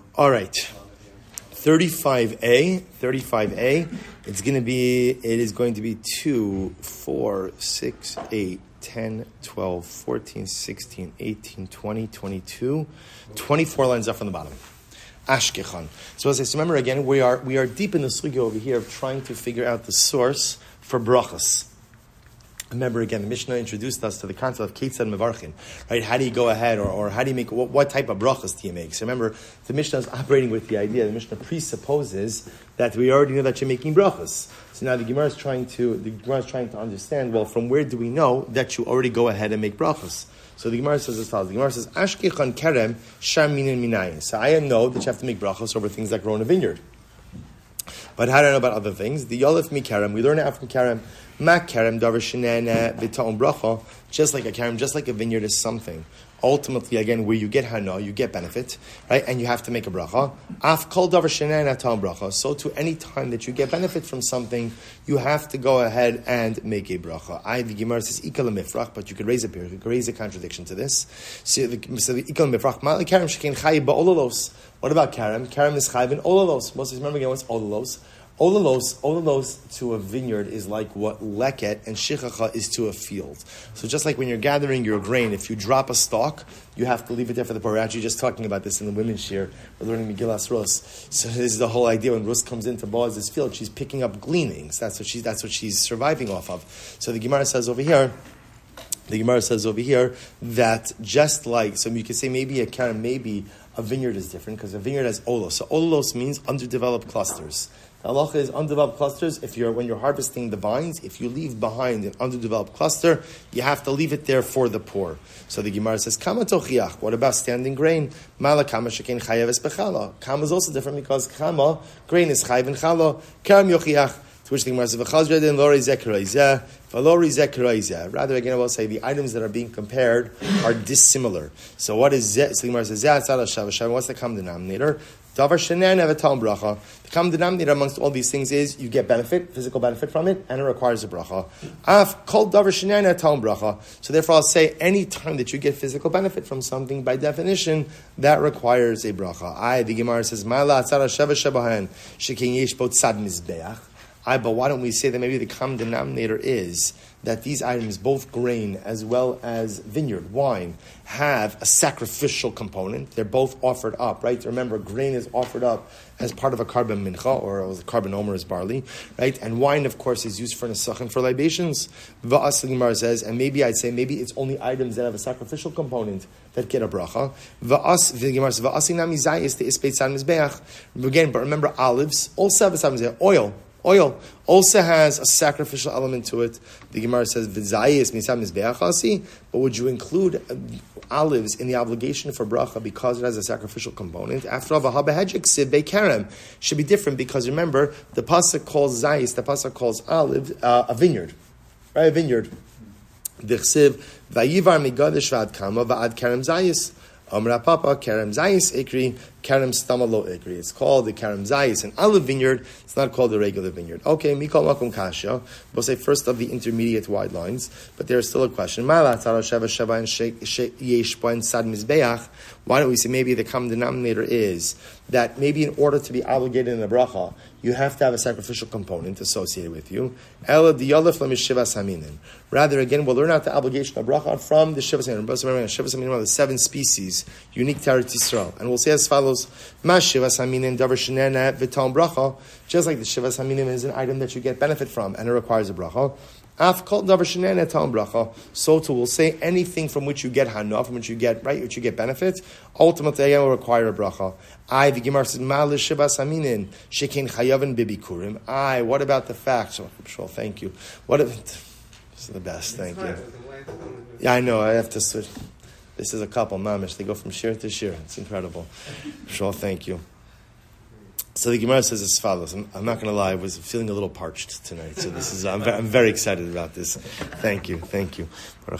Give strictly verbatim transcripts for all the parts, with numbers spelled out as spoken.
All right. thirty-five A, thirty-five A, it's going to be, it is going to be two, four, six, eight, ten, twelve, fourteen, sixteen, eighteen, twenty, twenty-two, twenty-four lines up from the bottom. Ashkechan. So as I remember again, we are we are deep in the sugya over here of trying to figure out the source for brachas. Remember again, the Mishnah introduced us to the concept of Ketzad Mevarchin, right? How do you go ahead, or, or how do you make, what, what type of brachas do you make? So remember, the Mishnah is operating with the idea, the Mishnah presupposes that we already know that you're making brachas. So now the Gemara is trying to, the Gemara is trying to understand, well, from where do we know that you already go ahead and make brachas? So the Gemara says as follows. The Gemara says, Ashkechan kerem sham minin minayin. So I know that you have to make brachas over things that grow in a vineyard. But how do I know about other things? The Yolef mi kerem, we learn it out from kerem. Ma kerem davar shenena v'ta'um bracha. Just like a kerem, just like a vineyard is something. Ultimately, again, where you get hana, you get benefit, right? And you have to make a bracha. Af kol davar shenena ta'um bracha. So to any time that you get benefit from something, you have to go ahead and make a bracha. I, the Gemara says, ikal mifrach, but you could raise a period, you could raise a contradiction to this. So the, so the ikal mifrach, ma kerem shekin chayi ba'olalos. What about kerem? Kerem is chayiv in olalos. Most of you remember again, what's olalos? Olalos, olalos to a vineyard is like what leket and shichacha is to a field. So just like when you're gathering your grain, if you drop a stalk, you have to leave it there for the poor. We're actually just talking about this in the women's shir. We're learning Megillas Rus. So this is the whole idea. When Rus comes into Boaz's field, she's picking up gleanings. That's what she's, that's what she's surviving off of. So the Gemara says over here, the Gemara says over here that just like, so you could say maybe a kerem, maybe a vineyard is different because a vineyard has olos. So olos means underdeveloped clusters. The halacha is undeveloped clusters. If you're when you're harvesting the vines, if you leave behind an underdeveloped cluster, you have to leave it there for the poor. So the Gemara says, "Kama tochiach." What about standing grain? Mala kama shekein chayev es bechala. Kama is also different because kama grain is chayev and chala. Karam yochiach. To which the Gemara says, "V'chazredin lori zekeraizeh, v'lori zekeraizeh." Rather, again, I will say the items that are being compared are dissimilar. So what is zeh? So the Gemara says, "Zeh atzad hashav hashav." What's the common denominator? Davar shenen evetam bracha. The common denominator amongst all these things is you get benefit, physical benefit from it, and it requires a bracha. Af kol davar shenen evetam bracha. So therefore, I'll say any time that you get physical benefit from something, by definition, that requires a bracha. I the Gemara says, "Ma'ala atzara sheva shebahen shekin yesh bo tzad mizbeach." I, but why don't we say that maybe the common denominator is that these items, both grain as well as vineyard, wine, have a sacrificial component. They're both offered up, right? Remember, grain is offered up as part of a carbon mincha, or a carbon omer is barley, right? And wine, of course, is used for nesachim, for libations. V'as, the Gemara says, and maybe I'd say, maybe it's only items that have a sacrificial component that get a bracha. V'as, the Gemara says, v'as inam izayis te ispeit tzad mizbeach. Again, but remember, olives also have a tzad mizbeach, oil. Oil also has a sacrificial element to it. The Gemara says, "V'zayis misam mizbeachasi." But would you include olives in the obligation for bracha because it has a sacrificial component? After all, v'habehedjik siv be'kerem should be different because remember the pasuk calls zayis, the pasuk calls olive uh, a vineyard, right? A vineyard. V'chsiv vayivar migadesh v'ad kama v'ad kerem zayis. Amra Papa, Kerem Zayis Ikri, Kerem Stamalo Ikri. It's called the Kerem Zayis, an olive vineyard. It's not called the regular vineyard. Okay, Mikol Makom Kasha. We'll say first of the intermediate wide lines, but there's still a question. Why don't we say maybe the common denominator is that maybe in order to be obligated in a bracha, you have to have a sacrificial component associated with you. Rather, again, we'll learn out the obligation of bracha from the Shivas Haminin. Remember, Shivas Haminin are the seven species unique to Eretz Yisrael. And we'll say as follows, Ma Shivas Haminin davar shenena v'tam bracha. Just like the Shivas Haminim is an item that you get benefit from and it requires a bracha. Af kol davar shenena tam bracha. So too, we'll say anything from which you get hana, from which you get right, which you get benefit, ultimately again will require a bracha. I the Gemara says ma l'shivas haminin shekin chayavin bibikurim. I what about the fact? So sure, thank you. What if, this is the best. Thank you. Yeah, I know. I have to switch. This is a couple mamish. They go from shir to shir. It's incredible. Sure, thank you. So the Gemara says as follows. I'm, I'm not going to lie. I was feeling a little parched tonight. So this is. I'm, I'm very excited about this. Thank you. Thank you.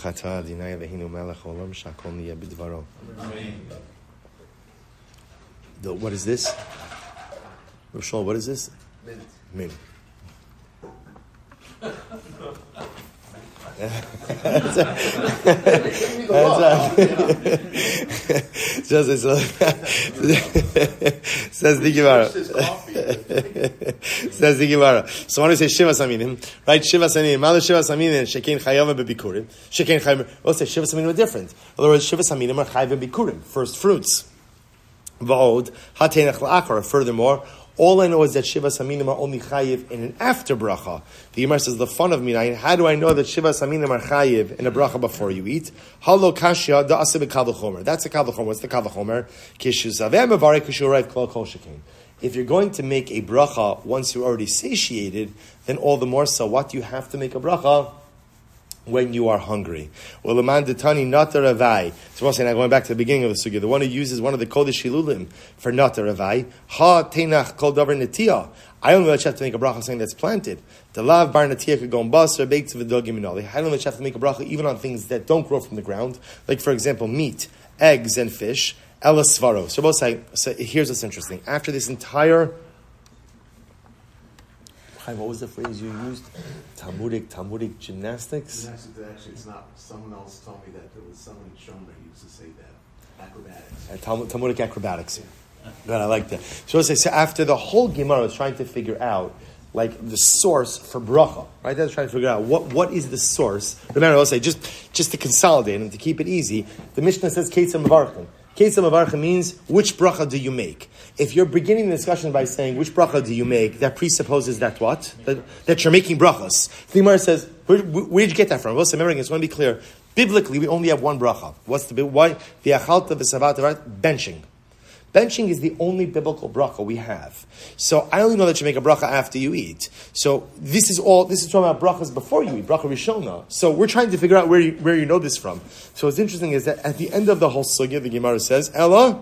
The, what is this? Roshal, what is this? Mint. Mint. Just, so, says the Gemara. Says the Gemara. So when I say Shiva Saminim, right? Shiva Saminim, Mala Shiva Saminim, Shekin Chayava Bebikurim. Shekin Chayava. We'll say Shiva Saminim are different. In other words, Shiva Saminim are Chayava Bikurim, first fruits. V'od Hatenach La'achar. Furthermore, all I know is that Shiva Saminim are only chayiv in an after bracha. The Gemara says, the fun of minayin, how do I know that Shiva Saminim are chayiv in a bracha before you eat? Halo kashya da'aseh b'kal v'chomer. That's the kal v'chomer. What's the kal v'chomer? Kishu zaveh mevarek kishu rayv klal kol shekein. If you're going to make a bracha once you're already satiated, then all the more so. What do you have to make a bracha? When you are hungry. Well, the man detani nata ravai. So we're saying, now going back to the beginning of the sugya, the one who uses one of the kodesh shilulim for nata ravai, ha tenach kol davar netiyah. I only let you have to make a bracha on something that's planted. The lav bar netiyah could go on bas or baked to the dogim minali. I don't let you have to make a bracha even on things that don't grow from the ground, like for example meat, eggs, and fish. Ela svaro. So both say. So here's what's interesting. After this entire what was the phrase you used? Talmudic, Talmudic gymnastics? Gymnastics, actually, it's not. Someone else told me that there was someone in Shomer who used to say that. Acrobatics. Uh, Talmud, Talmudic acrobatics. Yeah. Good, I like that. So I say, so after the whole Gemara is trying to figure out, like, the source for bracha, right? That's trying to figure out what, what is the source. Remember, I'll say, just, just to consolidate and to keep it easy, the Mishnah says, Ketzah Mavarchin. Ketzah Mavarchin means, which bracha do you make? If you're beginning the discussion by saying, which bracha do you make, that presupposes that what? That, that you're making brachas. The Gemara says, where, where did you get that from? Well, so remember, I just want to be clear. Biblically, we only have one bracha. What's the, why? The achalta v'savata, benching. Benching is the only biblical bracha we have. So I only know that you make a bracha after you eat. So this is all, this is talking about brachas before you eat, bracha rishona. So we're trying to figure out where you, where you know this from. So what's interesting is that at the end of the whole sugya, the Gemara says, Ella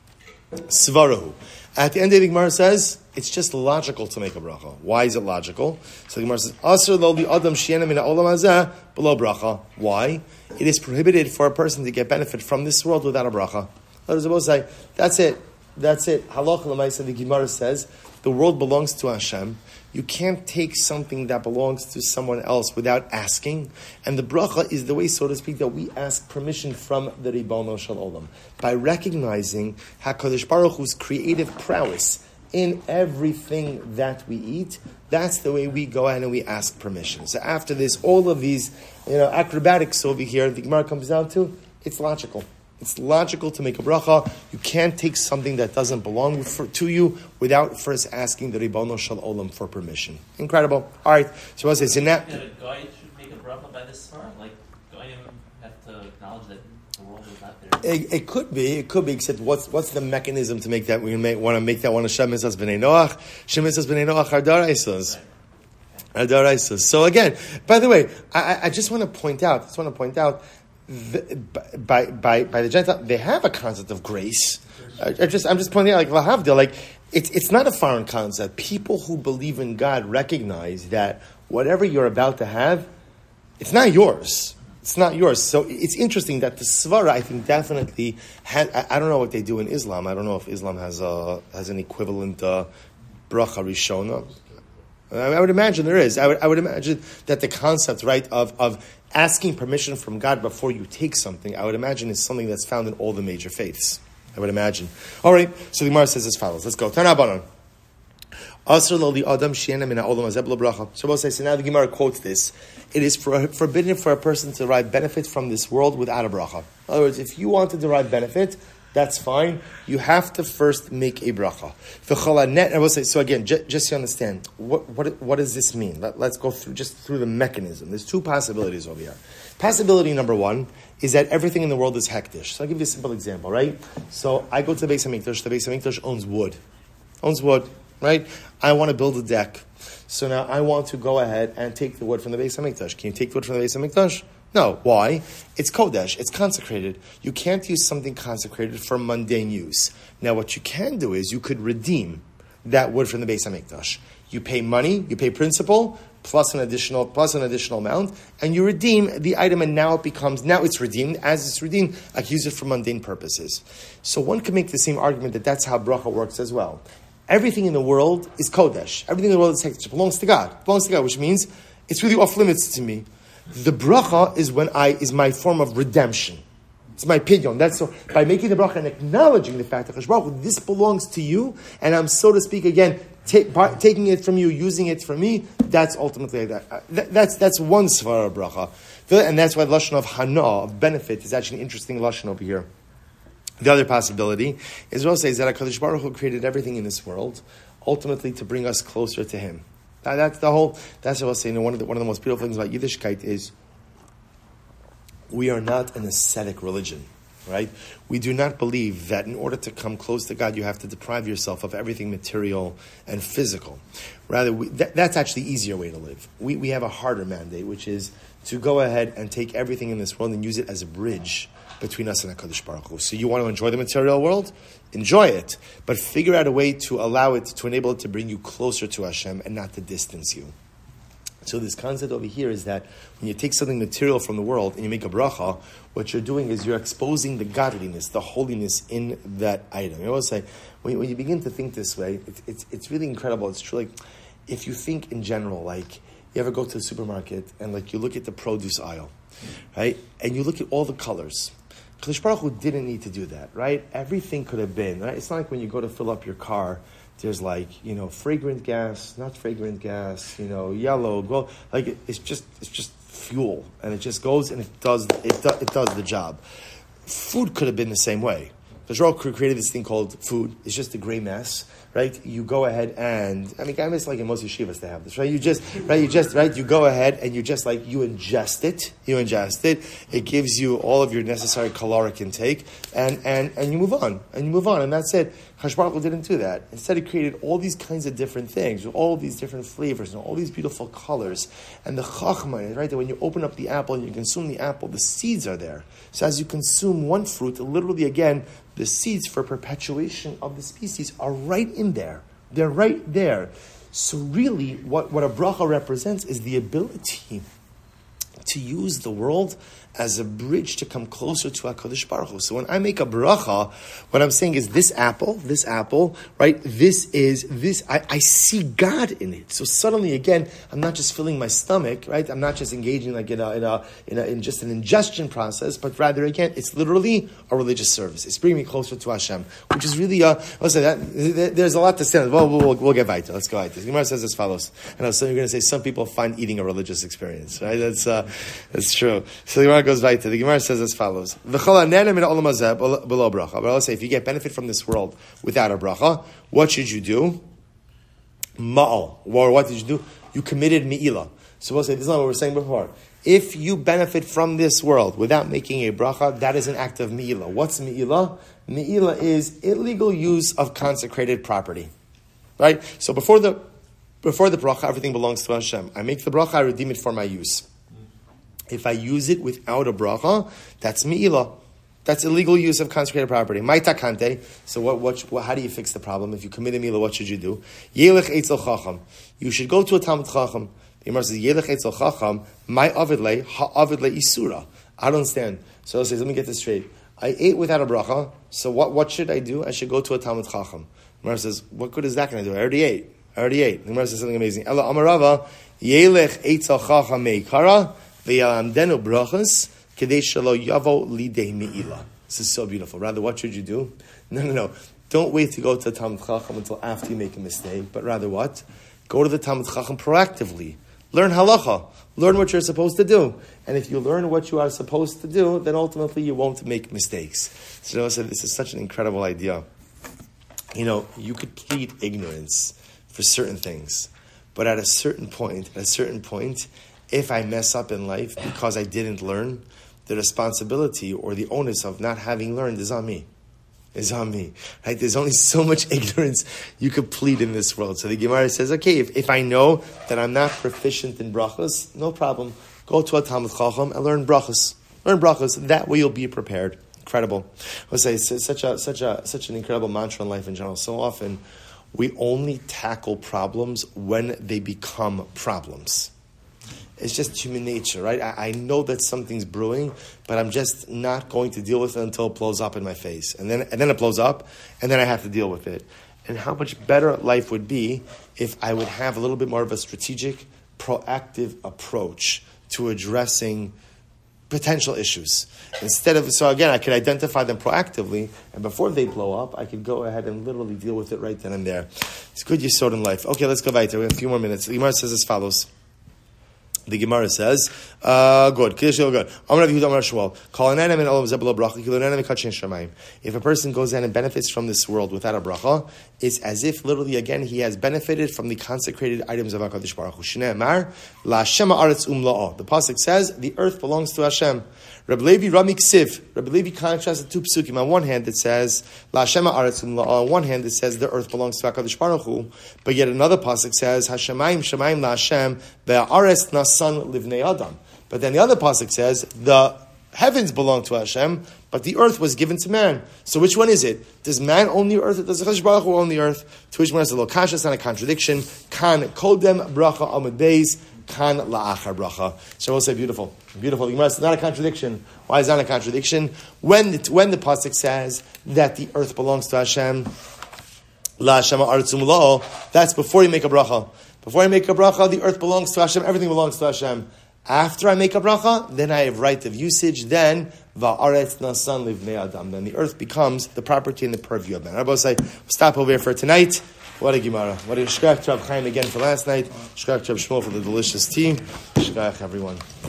svarahu. At the end of the Gemara says, it's just logical to make a bracha. Why is it logical? So the Gemara says, Asr lo li adam shiena min ha'olam hazeh below bracha. Why? It is prohibited for a person to get benefit from this world without a bracha. Others will say, that's it. That's it. Halacha l'maisa, the Gemara says, the world belongs to Hashem. You can't take something that belongs to someone else without asking. And the bracha is the way, so to speak, that we ask permission from the Ribono Shel Olam. By recognizing HaKadosh Baruch Hu's creative prowess in everything that we eat, that's the way we go ahead and we ask permission. So after this, all of these, you know, acrobatics over here, the Gemara comes down to, it's logical. It's logical to make a bracha. You can't take something that doesn't belong for, to you without first asking the Ribono Shel Olam for permission. Incredible. All right. So I say, so now, that a guy should make a bracha by this far? Like, guy have to acknowledge that the world is not there. It, it could be. It could be. Except what's what's the mechanism to make that? We make, want to make that one of Shem Mitzvahs B'nei Noach. Shem Mitzvahs B'nei Noach are Daraisas. Are Daraisas. So again, by the way, I, I just want to point out. I just want to point out. The, by by by the Gentile, they have a concept of grace. I, I just I'm just pointing out, like lahavdil, like it's it's not a foreign concept. People who believe in God recognize that whatever you're about to have, it's not yours. It's not yours. So it's interesting that the svara, I think, definitely had. I, I don't know what they do in Islam. I don't know if Islam has a has an equivalent uh, bracha rishona. I would imagine there is. I would, I would imagine that the concept, right, of, of asking permission from God before you take something, I would imagine is something that's found in all the major faiths. I would imagine. All right, so the Gemara says as follows. Let's go. Tanabanan. So we'll say, so now the Gemara quotes this. It is for, forbidden for a person to derive benefit from this world without a bracha. In other words, if you want to derive benefit, that's fine. You have to first make a bracha. I will say, so again, just, just to understand, what, what, what does this mean? Let, let's go through just through the mechanism. There's two possibilities over here. Possibility number one is that everything in the world is hektish. So I'll give you a simple example, right? So I go to the Beis HaMikdash. The Beis HaMikdash owns wood. Owns wood, right? I want to build a deck. So now I want to go ahead and take the wood from the Beis HaMikdash. Can you take the wood from the Beis HaMikdash? No. Why? It's kodesh. It's consecrated. You can't use something consecrated for mundane use. Now, what you can do is you could redeem that wood from the Beis HaMikdash. You pay money, you pay principal, plus an additional plus an additional amount, and you redeem the item, and now it becomes, now it's redeemed. As it's redeemed, I can use it for mundane purposes. So one can make the same argument that that's how bracha works as well. Everything in the world is kodesh. Everything in the world is hektish. It belongs to God. It belongs to God, which means it's really off limits to me. The bracha is when I is my form of redemption. It's my pidyon. That's so, by making the bracha and acknowledging the fact that Kadosh Baruch Hu, this belongs to you, and I'm, so to speak, again, take, by, taking it from you, using it for me, that's ultimately that. Uh, that that's that's one svara bracha. And that's why the lashon of hana, of benefit, is actually an interesting lashon over here. The other possibility is also is that HaKadosh Baruch Hu created everything in this world, ultimately to bring us closer to Him. That, that's the whole. That's what I was saying. One of the one of the most beautiful things about Yiddishkeit is we are not an ascetic religion, right? We do not believe that in order to come close to God, you have to deprive yourself of everything material and physical. Rather, we, that, that's actually the easier way to live. We we have a harder mandate, which is to go ahead and take everything in this world and use it as a bridge between us and HaKadosh Baruch Hu. So you want to enjoy the material world? Enjoy it. But figure out a way to allow it, to enable it to bring you closer to Hashem and not to distance you. So this concept over here is that when you take something material from the world and you make a bracha, what you're doing is you're exposing the godliness, the holiness in that item. I always say, when you, when you begin to think this way, it, it's it's really incredible. It's truly, if you think in general, like you ever go to the supermarket and like you look at the produce aisle, right? And you look at all the colors. Kadosh Baruch Hu didn't need to do that, right? Everything could have been, right? It's not like when you go to fill up your car, there's like, you know, fragrant gas, not fragrant gas, you know, yellow, gold. Like it, it's just it's just fuel, and it just goes and it does it do, it does the job. Food could have been the same way. Kadosh Baruch Hu created this thing called food. It's just a gray mess, right? You go ahead and I mean, I miss like in most yeshivas to have this, right? You just right, you just right, you go ahead and you just like you ingest it, you ingest it. It gives you all of your necessary caloric intake, and and and you move on, and you move on, and that's it. Kadosh Baruch Hu didn't do that. Instead, He created all these kinds of different things with all these different flavors and all these beautiful colors. And the chachma is right that when you open up the apple and you consume the apple, the seeds are there. So as you consume one fruit, literally again, the seeds for perpetuation of the species are right in there. They're right there. So really, what, what a bracha represents is the ability to use the world as a bridge to come closer to HaKadosh Baruch Hu. So when I make a bracha, what I'm saying is this apple, this apple, right? This is, this, I, I see God in it. So suddenly, again, I'm not just filling my stomach, right? I'm not just engaging like in a, in a, in, a, in just an ingestion process, but rather, again, it's literally a religious service. It's bringing me closer to Hashem, which is really, uh, I'll say that, there's a lot to say. Well, we'll, we'll, we'll get weiter. Let's go weiter. The Gemara says as follows. And I was going to say, some people find eating a religious experience, right? That's, uh, that's true. So the Gemara goes right to the Gemara says as follows: but I'll say if you get benefit from this world without a bracha, what should you do? Ma'al. Or what did you do? You committed mi'ilah. So we'll say this is not what we were saying before. If you benefit from this world without making a bracha, that is an act of mi'ilah. What's mi'ilah? Mi'ilah is illegal use of consecrated property. Right? So before the before the bracha, everything belongs to Hashem. I make the bracha, I redeem it for my use. If I use it without a bracha, that's mi'ilah. That's illegal use of consecrated property. Maitakante. So what, what, what? How do you fix the problem? If you commit a mi'ilah, what should you do? Yelech eitzel chacham. You should go to a Talmud Chacham. The Gemara says, Yelech eitzel chacham, my avidle, ha'avidle isura. I don't understand. So it says, let me get this straight. I ate without a bracha, so what, what should I do? I should go to a Talmud Chacham. The Gemara says, what good is that going to do? I already ate. I already ate. The Gemara says something amazing. Ela amarava, Yelech eitzel chacham meikara, V'yalamdenu brachas kedei shelo yavo lidei mi'ilah. This is so beautiful. Rather, what should you do? No, no, no. Don't wait to go to the Talmud Chacham until after you make a mistake. But rather, what? Go to the Talmud Chacham proactively. Learn halacha. Learn what you're supposed to do. And if you learn what you are supposed to do, then ultimately you won't make mistakes. So, you know, so this is such an incredible idea. You know, you could plead ignorance for certain things, but at a certain point, at a certain point. If I mess up in life because I didn't learn, the responsibility or the onus of not having learned is on me. Is on me. Right? There's only so much ignorance you could plead in this world. So the Gemara says, okay, if, if I know that I'm not proficient in brachas, no problem. Go to a Talmud Chacham and learn brachas. Learn brachas. That way you'll be prepared. Incredible. I'll say it's such a such a such an incredible mantra in life in general. So often we only tackle problems when they become problems. It's just human nature, right? I, I know that something's brewing, but I'm just not going to deal with it until it blows up in my face. And then and then it blows up, and then I have to deal with it. And how much better life would be if I would have a little bit more of a strategic, proactive approach to addressing potential issues. Instead of, so again, I could identify them proactively, and before they blow up, I could go ahead and literally deal with it right then and there. It's good yesod in life. Okay, let's go back to it. We have a few more minutes. The Gemara says as follows. The Gemara says, uh, good. Good. If a person goes in and benefits from this world without a bracha, it's as if literally again he has benefited from the consecrated items of HaKadosh Baruch Hu. Shneimar, La Hashem ha'aretz umla'ah. The pasuk says the earth belongs to Hashem. Rabbi Levi Rami Ksiv. Rabbi Levi contrasts the two psukim. On one hand, it says La Hashem ha'aretz umla'ah. On one hand, it says the earth belongs to HaKadosh Baruch Hu. But yet another pasuk says Hashemayim Shemayim La Hashem ve'aretz nasan livnei Adam. But then the other pasuk says the heavens belong to Hashem, but the earth was given to man. So which one is it? Does man own the earth, or does HaKadosh Baruch Hu own the earth? To which one is a lokasha, it's not a contradiction. Kan kodem bracha amud beis, kan la'achar bracha. So we'll say beautiful. Beautiful. It's not a contradiction. Why is that a contradiction? When the, when the pasuk says that the earth belongs to Hashem, la Hashem ha'aretz umla'ah, that's before you make a bracha. Before I make a bracha, the earth belongs to Hashem, everything belongs to Hashem. After I make a bracha, then I have right of usage, then va'aretz nasan livnei adam. Then the earth becomes the property and the purview of man. Rabbi say, we'll stop over here for tonight. What a Gemara. What a shkach to Rav Chaim again for last night. Shkach to Rav Shmuel for the delicious tea. Shkach everyone.